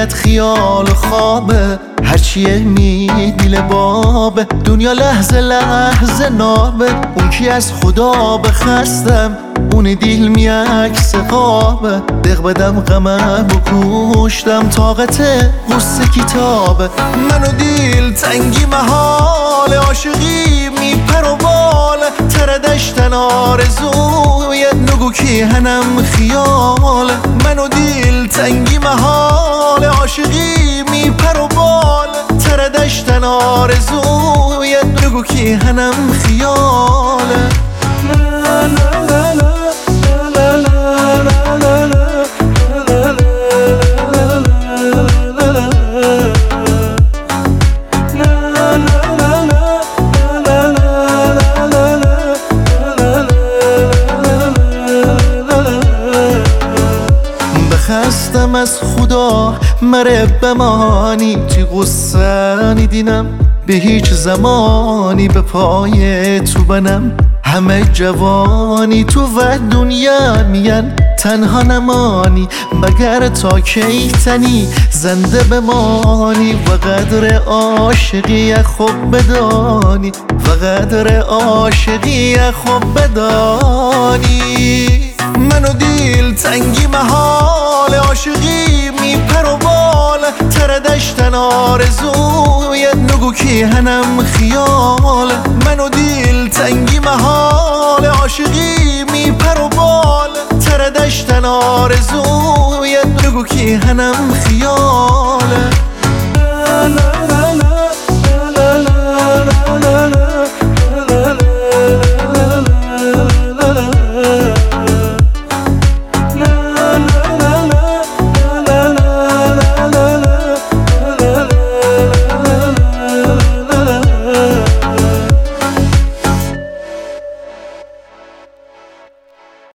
بگید خیال و خوابه، هرچیه میدیل بابه، دنیا لحظه لحظه نابه. اون کی از خدا بخستم، اون دیل میعکس خوابه. دق بدم غمم و کشتم، طاقت غصه کتابه. منو دیل تنگی محال، عاشقی میپر و بال، تردشتن آرزوی نگو کی هنم خیال. منو دیل تنگی محال، عاشقی میپر و بال، تردشتن آرزوی نگو کی هنم خیال. خستم از خدا مره بمانی، تی غصه دیدم به هیچ زمانی به پای تو بنم. همه جوانی تو و دنیا میگن تنها نمانی، مگر تا کی تنی زنده بمانی. و قدر عاشقی خوب بدانی، و قدر عاشقی خوب بدانی. منو دیل تنگی محال، عاشقی میپر و بال، تردشتن آرزوی نگو کی هنم خیال. منو دیل تنگی محال، عاشقی میپر و بال، تردشتن آرزوی نگو کی هنم خیال.